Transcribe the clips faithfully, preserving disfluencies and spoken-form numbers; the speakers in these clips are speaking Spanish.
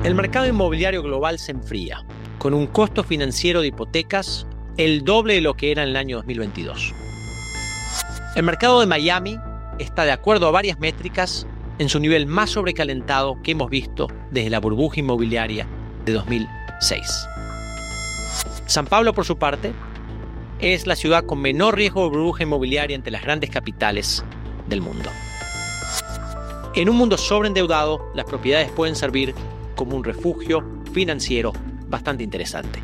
El mercado inmobiliario global se enfría, con un costo financiero de hipotecas el doble de lo que era en el año dos mil veintidós. El mercado de Miami está, de acuerdo a varias métricas, en su nivel más sobrecalentado que hemos visto desde la burbuja inmobiliaria de dos mil seis. San Pablo, por su parte, es la ciudad con menor riesgo de burbuja inmobiliaria entre las grandes capitales del mundo. En un mundo sobreendeudado, las propiedades pueden servir como un refugio financiero bastante interesante.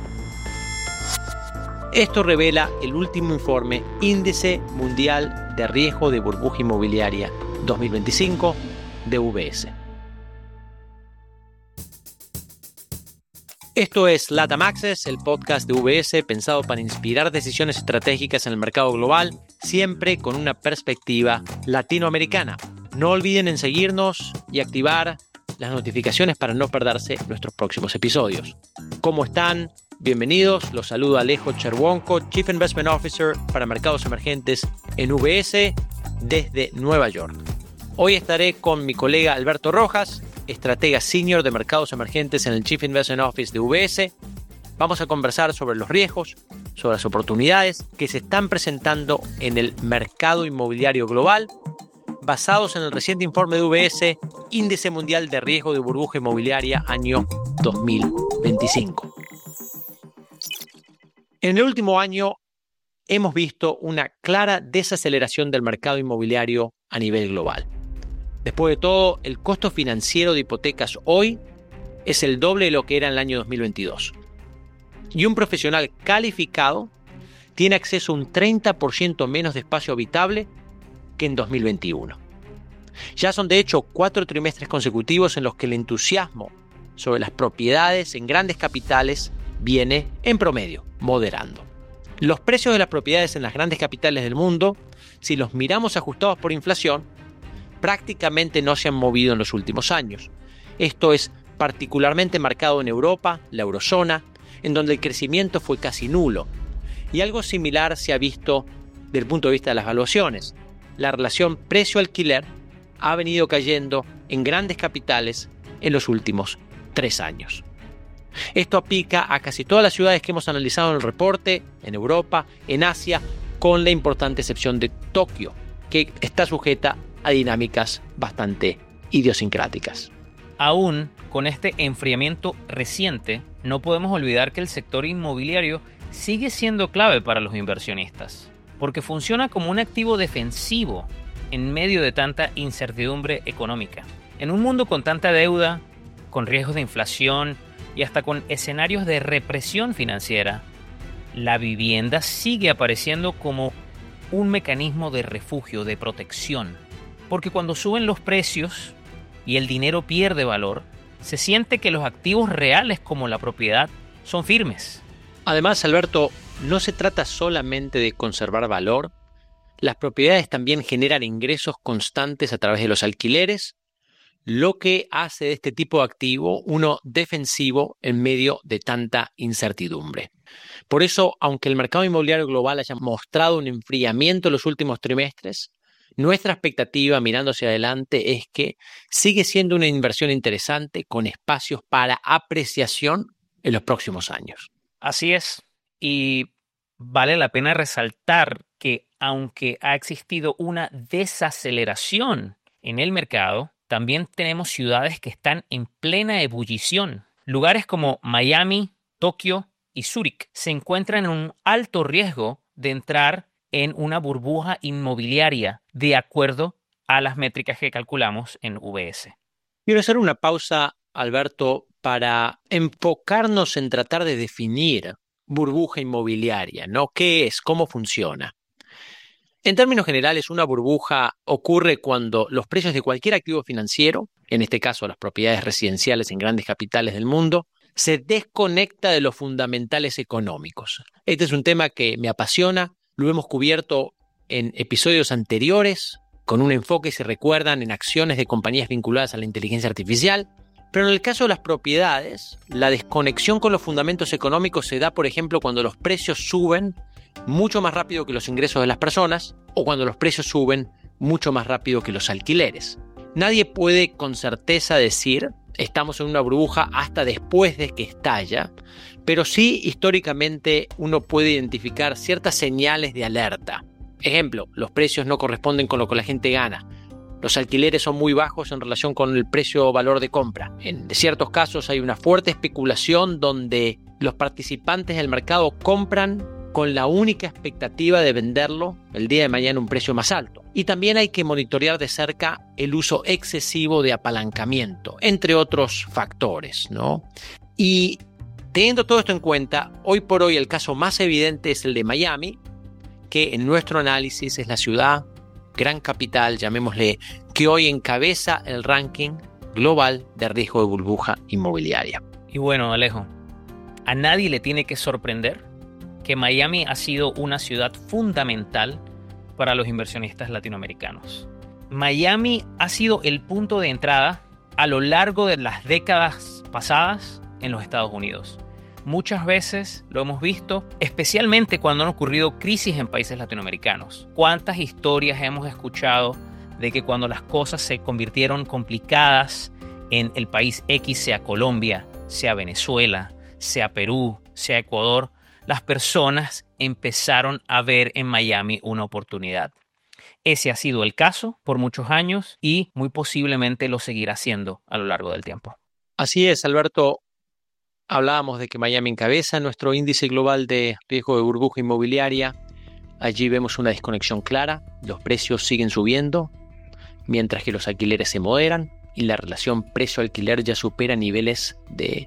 Esto revela el último informe Índice Mundial de Riesgo de Burbuja Inmobiliaria dos mil veinticinco de U B S. Esto es LATAM Access, el podcast de U B S pensado para inspirar decisiones estratégicas en el mercado global, siempre con una perspectiva latinoamericana. No olviden en seguirnos y activar las notificaciones para no perderse nuestros próximos episodios. ¿Cómo están? Bienvenidos. Los saluda Alejo Cherwonko, Chief Investment Officer para Mercados Emergentes en U B S desde Nueva York. Hoy estaré con mi colega Alberto Rojas, estratega senior de Mercados Emergentes en el Chief Investment Office de U B S. Vamos a conversar sobre los riesgos, sobre las oportunidades que se están presentando en el mercado inmobiliario global, basados en el reciente informe de U B S, Índice Mundial de Riesgo de Burbuja Inmobiliaria año dos mil veinticinco. En el último año hemos visto una clara desaceleración del mercado inmobiliario a nivel global. Después de todo, el costo financiero de hipotecas hoy es el doble de lo que era en el año dos mil veintidós. Y un profesional calificado tiene acceso a un treinta por ciento menos de espacio habitable que en dos mil veintiuno. Ya son de hecho cuatro trimestres consecutivos en los que el entusiasmo sobre las propiedades en grandes capitales viene, en promedio, moderando. Los precios de las propiedades en las grandes capitales del mundo, si los miramos ajustados por inflación, prácticamente no se han movido en los últimos años. Esto es particularmente marcado en Europa, la eurozona, en donde el crecimiento fue casi nulo. Y algo similar se ha visto desde el punto de vista de las valuaciones. La relación precio-alquiler ha venido cayendo en grandes capitales en los últimos tres años. Esto aplica a casi todas las ciudades que hemos analizado en el reporte, en Europa, en Asia, con la importante excepción de Tokio, que está sujeta a dinámicas bastante idiosincráticas. Aún con este enfriamiento reciente, no podemos olvidar que el sector inmobiliario sigue siendo clave para los inversionistas, porque funciona como un activo defensivo en medio de tanta incertidumbre económica. En un mundo con tanta deuda, con riesgos de inflación y hasta con escenarios de represión financiera, la vivienda sigue apareciendo como un mecanismo de refugio, de protección. Porque cuando suben los precios y el dinero pierde valor, se siente que los activos reales como la propiedad son firmes. Además, Alberto, no se trata solamente de conservar valor. Las propiedades también generan ingresos constantes a través de los alquileres, lo que hace de este tipo de activo uno defensivo en medio de tanta incertidumbre. Por eso, aunque el mercado inmobiliario global haya mostrado un enfriamiento en los últimos trimestres, nuestra expectativa mirando hacia adelante es que sigue siendo una inversión interesante con espacios para apreciación en los próximos años. Así es, y vale la pena resaltar que aunque ha existido una desaceleración en el mercado, también tenemos ciudades que están en plena ebullición. Lugares como Miami, Tokio y Zúrich se encuentran en un alto riesgo de entrar en una burbuja inmobiliaria de acuerdo a las métricas que calculamos en U B S. Quiero hacer una pausa, Alberto, para enfocarnos en tratar de definir burbuja inmobiliaria, ¿no? ¿Qué es? ¿Cómo funciona? En términos generales, una burbuja ocurre cuando los precios de cualquier activo financiero, en este caso las propiedades residenciales en grandes capitales del mundo, se desconecta de los fundamentales económicos. Este es un tema que me apasiona, lo hemos cubierto en episodios anteriores, con un enfoque, si recuerdan, en acciones de compañías vinculadas a la inteligencia artificial. Pero en el caso de las propiedades, la desconexión con los fundamentos económicos se da, por ejemplo, cuando los precios suben mucho más rápido que los ingresos de las personas o cuando los precios suben mucho más rápido que los alquileres. Nadie puede con certeza decir estamos en una burbuja hasta después de que estalla, pero sí históricamente uno puede identificar ciertas señales de alerta. Ejemplo, los precios no corresponden con lo que la gente gana. Los alquileres son muy bajos en relación con el precio-valor de compra. En ciertos casos hay una fuerte especulación donde los participantes del mercado compran con la única expectativa de venderlo el día de mañana a un precio más alto. Y también hay que monitorear de cerca el uso excesivo de apalancamiento, entre otros factores, ¿no? Y teniendo todo esto en cuenta, hoy por hoy el caso más evidente es el de Miami, que en nuestro análisis es la ciudad, gran capital, llamémosle, que hoy encabeza el ranking global de riesgo de burbuja inmobiliaria. Y bueno, Alejo, a nadie le tiene que sorprender que Miami ha sido una ciudad fundamental para los inversionistas latinoamericanos. Miami ha sido el punto de entrada a lo largo de las décadas pasadas en los Estados Unidos. Muchas veces lo hemos visto, especialmente cuando han ocurrido crisis en países latinoamericanos. ¿Cuántas historias hemos escuchado de que cuando las cosas se convirtieron complicadas en el país X, sea Colombia, sea Venezuela, sea Perú, sea Ecuador, las personas empezaron a ver en Miami una oportunidad? Ese ha sido el caso por muchos años y muy posiblemente lo seguirá siendo a lo largo del tiempo. Así es, Alberto. Hablábamos de que Miami encabeza nuestro índice global de riesgo de burbuja inmobiliaria. Allí vemos una desconexión clara. Los precios siguen subiendo, mientras que los alquileres se moderan y la relación precio-alquiler ya supera niveles de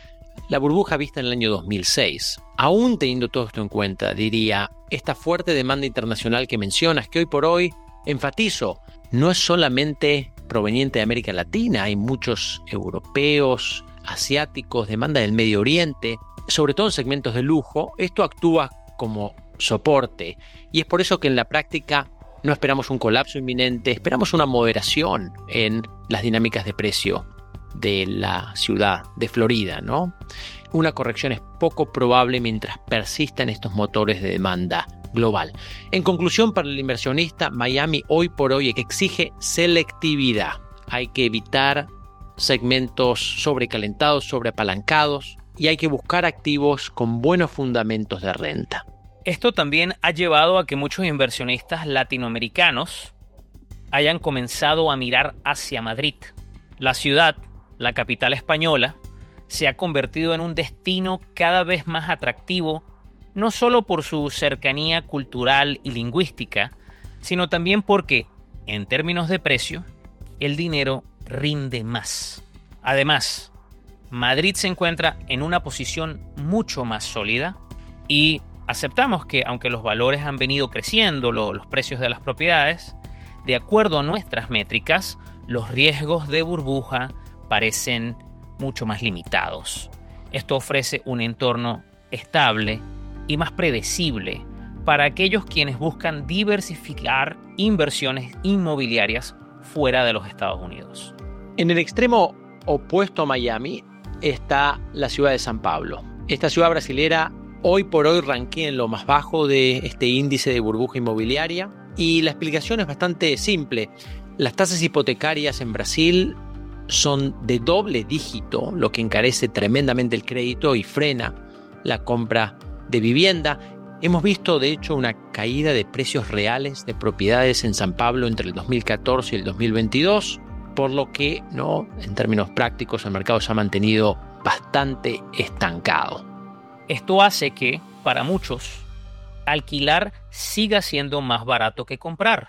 la burbuja vista en el año dos mil seis. Aún teniendo todo esto en cuenta, diría, esta fuerte demanda internacional que mencionas, que hoy por hoy, enfatizo, no es solamente proveniente de América Latina. Hay muchos europeos, asiáticos, demanda del Medio Oriente, sobre todo en segmentos de lujo. Esto actúa como soporte y es por eso que en la práctica no esperamos un colapso inminente, esperamos una moderación en las dinámicas de precio de la ciudad de Florida, ¿no? Una corrección es poco probable mientras persistan estos motores de demanda global. En conclusión, para el inversionista, Miami hoy por hoy exige selectividad. Hay que evitar segmentos sobrecalentados, sobreapalancados, y hay que buscar activos con buenos fundamentos de renta. Esto también ha llevado a que muchos inversionistas latinoamericanos hayan comenzado a mirar hacia Madrid. La ciudad, la capital española, se ha convertido en un destino cada vez más atractivo, no solo por su cercanía cultural y lingüística, sino también porque, en términos de precio, el dinero rinde más. Además, Madrid se encuentra en una posición mucho más sólida y aceptamos que, aunque los valores han venido creciendo, lo, los precios de las propiedades, de acuerdo a nuestras métricas, los riesgos de burbuja parecen mucho más limitados. Esto ofrece un entorno estable y más predecible para aquellos quienes buscan diversificar inversiones inmobiliarias fuera de los Estados Unidos. En el extremo opuesto a Miami está la ciudad de San Pablo. Esta ciudad brasilera hoy por hoy ranquea en lo más bajo de este índice de burbuja inmobiliaria y la explicación es bastante simple. Las tasas hipotecarias en Brasil son de doble dígito, lo que encarece tremendamente el crédito y frena la compra de vivienda. Hemos visto, de hecho, una caída de precios reales de propiedades en San Pablo entre el dos mil catorce y el dos mil veintidós, por lo que, ¿no?, en términos prácticos, el mercado se ha mantenido bastante estancado. Esto hace que, para muchos, alquilar siga siendo más barato que comprar.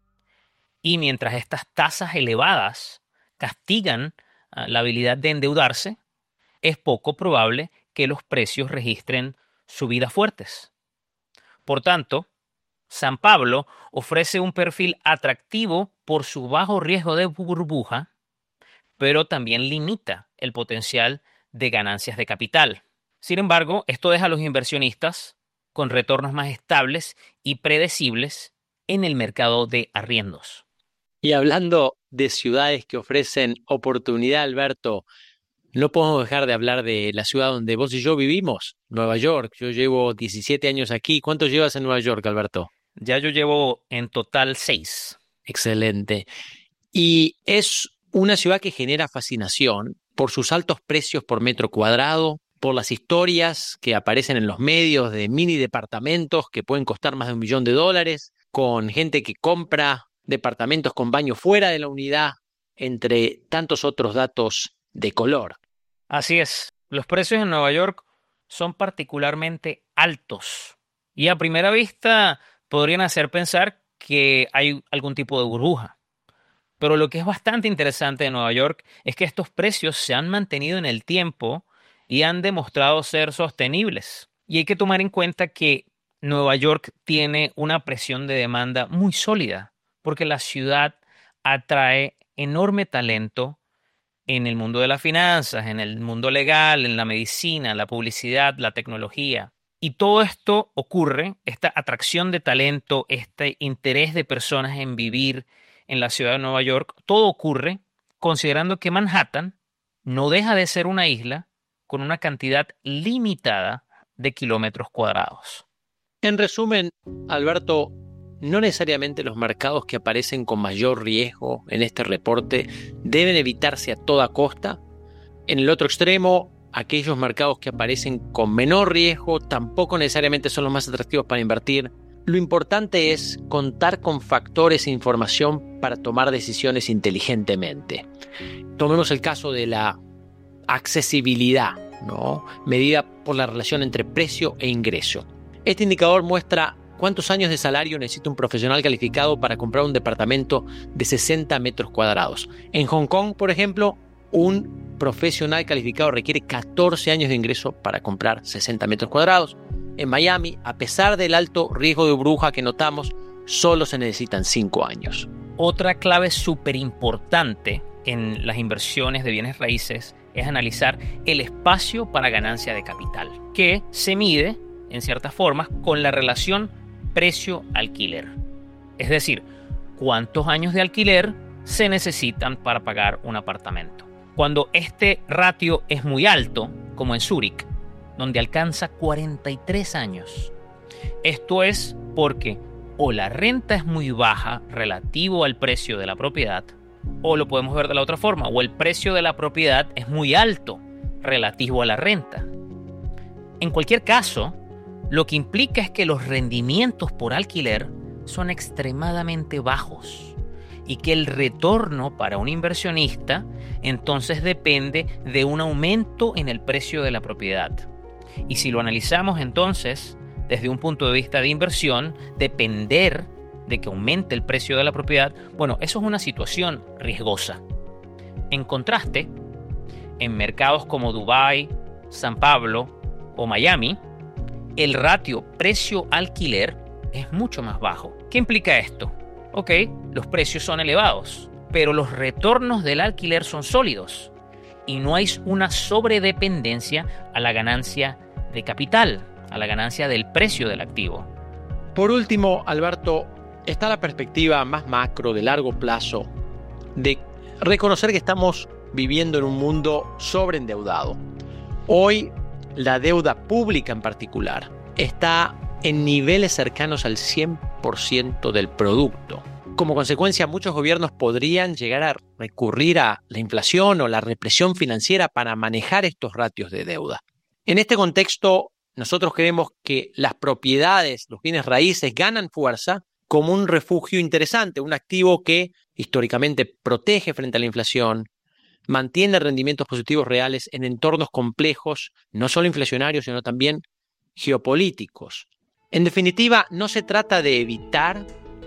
Y mientras estas tasas elevadas castigan uh, la habilidad de endeudarse, es poco probable que los precios registren subidas fuertes. Por tanto, San Pablo ofrece un perfil atractivo por su bajo riesgo de burbuja, pero también limita el potencial de ganancias de capital. Sin embargo, esto deja a los inversionistas con retornos más estables y predecibles en el mercado de arriendos. Y hablando de ciudades que ofrecen oportunidad, Alberto, no podemos dejar de hablar de la ciudad donde vos y yo vivimos, Nueva York. Yo llevo diecisiete años aquí. ¿Cuánto llevas en Nueva York, Alberto? Ya yo llevo en total seis. Excelente. Y es Una ciudad que genera fascinación por sus altos precios por metro cuadrado, por las historias que aparecen en los medios de mini departamentos que pueden costar más de un millón de dólares, con gente que compra departamentos con baño fuera de la unidad, entre tantos otros datos de color. Así es, los precios en Nueva York son particularmente altos y a primera vista podrían hacer pensar que hay algún tipo de burbuja. Pero lo que es bastante interesante de Nueva York es que estos precios se han mantenido en el tiempo y han demostrado ser sostenibles. Y hay que tomar en cuenta que Nueva York tiene una presión de demanda muy sólida, porque la ciudad atrae enorme talento en el mundo de las finanzas, en el mundo legal, en la medicina, la publicidad, la tecnología. Y todo esto ocurre, esta atracción de talento, este interés de personas en vivir en la ciudad de Nueva York, todo ocurre considerando que Manhattan no deja de ser una isla con una cantidad limitada de kilómetros cuadrados. En resumen, Alberto, no necesariamente los mercados que aparecen con mayor riesgo en este reporte deben evitarse a toda costa. En el otro extremo, aquellos mercados que aparecen con menor riesgo tampoco necesariamente son los más atractivos para invertir. Lo importante es contar con factores e información para tomar decisiones inteligentemente. Tomemos el caso de la accesibilidad, ¿no? Medida por la relación entre precio e ingreso. Este indicador muestra cuántos años de salario necesita un profesional calificado para comprar un departamento de sesenta metros cuadrados. En Hong Kong, por ejemplo, un profesional calificado requiere catorce años de ingreso para comprar sesenta metros cuadrados. En Miami, a pesar del alto riesgo de burbuja que notamos, solo se necesitan cinco años. Otra clave súper importante en las inversiones de bienes raíces es analizar el espacio para ganancia de capital, que se mide, en ciertas formas, con la relación precio-alquiler. Es decir, cuántos años de alquiler se necesitan para pagar un apartamento. Cuando este ratio es muy alto, como en Zúrich, donde alcanza cuarenta y tres años. Esto es porque o la renta es muy baja relativo al precio de la propiedad, o lo podemos ver de la otra forma, o el precio de la propiedad es muy alto relativo a la renta. En cualquier caso, lo que implica es que los rendimientos por alquiler son extremadamente bajos y que el retorno para un inversionista entonces depende de un aumento en el precio de la propiedad. Y si lo analizamos entonces desde un punto de vista de inversión, depender de que aumente el precio de la propiedad, bueno, eso es una situación riesgosa. En contraste, en mercados como Dubái, San Pablo o Miami, el ratio precio-alquiler es mucho más bajo. ¿Qué implica esto? Ok, los precios son elevados, pero los retornos del alquiler son sólidos y no hay una sobredependencia a la ganancia de capital, a la ganancia del precio del activo. Por último, Alberto, está la perspectiva más macro de largo plazo de reconocer que estamos viviendo en un mundo sobreendeudado. Hoy, la deuda pública en particular está en niveles cercanos al cien por ciento del producto. Como consecuencia, muchos gobiernos podrían llegar a recurrir a la inflación o la represión financiera para manejar estos ratios de deuda. En este contexto, nosotros creemos que las propiedades, los bienes raíces, ganan fuerza como un refugio interesante, un activo que históricamente protege frente a la inflación, mantiene rendimientos positivos reales en entornos complejos, no solo inflacionarios, sino también geopolíticos. En definitiva, no se trata de evitar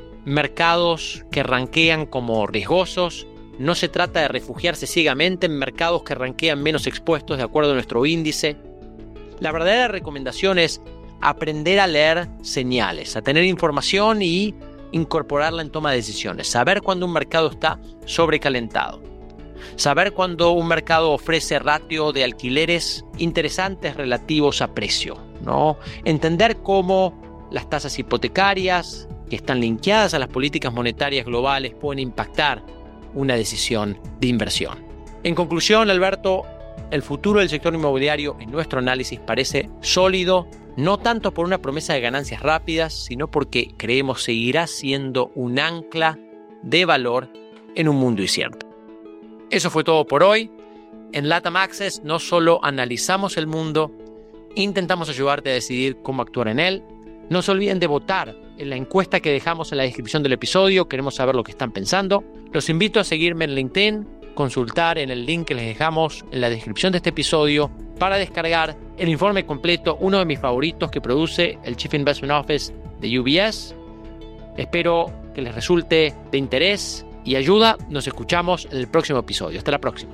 mercados que ranquean como riesgosos, no se trata de refugiarse ciegamente en mercados que ranquean menos expuestos de acuerdo a nuestro índice. La verdadera recomendación es aprender a leer señales, a tener información y incorporarla en toma de decisiones, saber cuando un mercado está sobrecalentado, saber cuando un mercado ofrece ratio de alquileres interesantes relativos a precio, ¿no? Entender cómo las tasas hipotecarias que están linkeadas a las políticas monetarias globales pueden impactar una decisión de inversión. En conclusión, Alberto, el futuro del sector inmobiliario en nuestro análisis parece sólido, no tanto por una promesa de ganancias rápidas, sino porque creemos seguirá siendo un ancla de valor en un mundo incierto. Eso fue todo por hoy. En LATAM Access no solo analizamos el mundo, intentamos ayudarte a decidir cómo actuar en él. No se olviden de votar en la encuesta que dejamos en la descripción del episodio. Queremos saber lo que están pensando. Los invito a seguirme en LinkedIn, consultar en el link que les dejamos en la descripción de este episodio para descargar el informe completo, uno de mis favoritos que produce el Chief Investment Office de U B S. Espero que les resulte de interés y ayuda. Nos escuchamos en el próximo episodio. Hasta la próxima.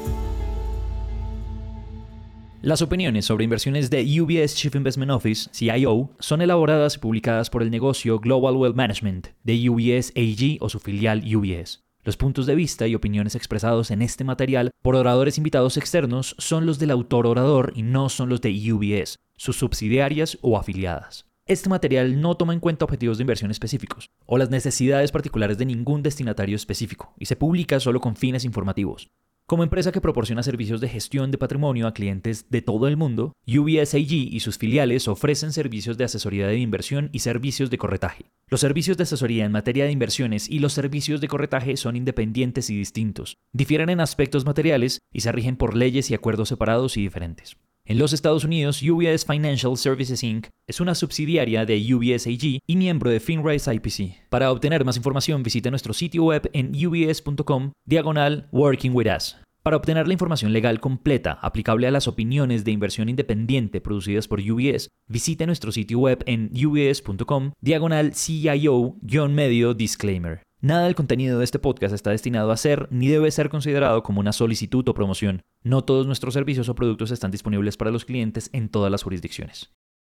Las opiniones sobre inversiones de U B S Chief Investment Office, C I O, son elaboradas y publicadas por el negocio Global Wealth Management de U B S A G o su filial U B S. Los puntos de vista y opiniones expresados en este material por oradores invitados externos son los del autor orador y no son los de U B S, sus subsidiarias o afiliadas. Este material no toma en cuenta objetivos de inversión específicos o las necesidades particulares de ningún destinatario específico y se publica solo con fines informativos. Como empresa que proporciona servicios de gestión de patrimonio a clientes de todo el mundo, U B S A G y sus filiales ofrecen servicios de asesoría de inversión y servicios de corretaje. Los servicios de asesoría en materia de inversiones y los servicios de corretaje son independientes y distintos, difieren en aspectos materiales y se rigen por leyes y acuerdos separados y diferentes. En los Estados Unidos, U B S Financial Services incorporated es una subsidiaria de U B S A G y miembro de FinRise I P C. Para obtener más información, visite nuestro sitio web en ubs.com diagonal Working With Us. Para obtener la información legal completa aplicable a las opiniones de inversión independiente producidas por U B S, visite nuestro sitio web en ubs.com diagonal CIO-medio disclaimer. Nada del contenido de este podcast está destinado a ser ni debe ser considerado como una solicitud o promoción. No todos nuestros servicios o productos están disponibles para los clientes en todas las jurisdicciones.